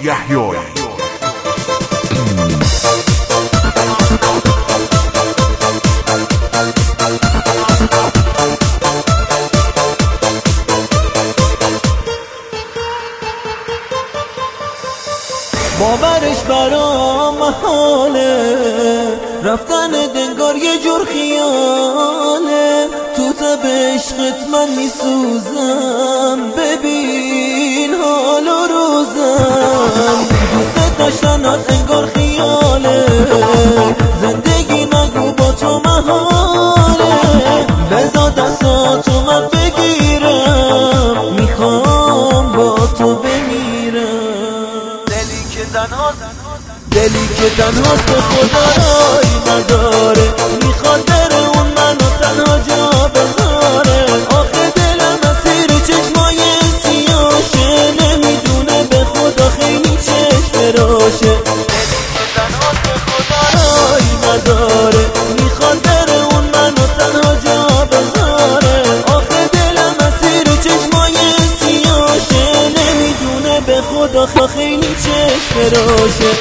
یحیایی. باورش برام محاله، رفتن دنگار یه جور خیاله. تو تب عشقت من میسوزم، ببین حال و روزم. دوست داشتنات انگار خیاله، زندگی نگو با تو محاله. بذار دستاتو من بگیرم، میخوام با تو بمیرم. دلی که تنهاست به خدا رایی نداره، میخواد بره اون منو تنها جا بذاره. آخه دلم اسیر چشمای سیاشه، نمیدونه به خدا خیلی چشم راشه. دلی که تنهاست به خدا رایی نداره، میخواد بره اون منو تنها جا بذاره. آخه دلم اسیر چشمای سیاشه، نمیدونه به خدا خیلی چشم راشه.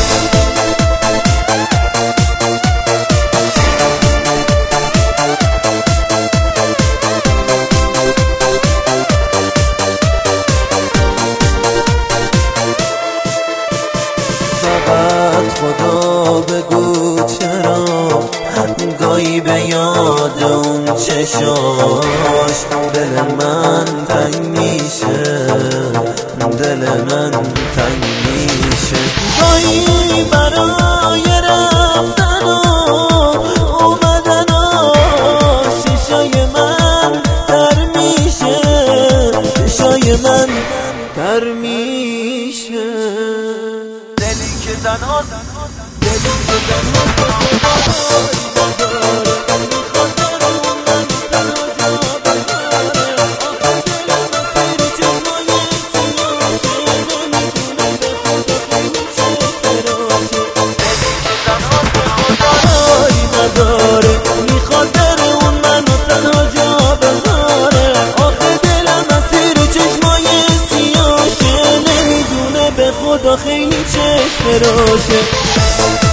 فقط خدا بگو چرا گاهی به یاد اون چشاش دل من تنگ میشه، دل من تنگ میشه. گاهی برای رفتن و اومدناش چشای من تر میشه، چشای من تر میشه. دلی که تنهاست، دلی که تنهاست نداره، میخواد بره اون منو تنها جا بذاره. آخه دلم اسیر چشمای سیاشه، نمیدونه به خدا خیلی چشم راشه.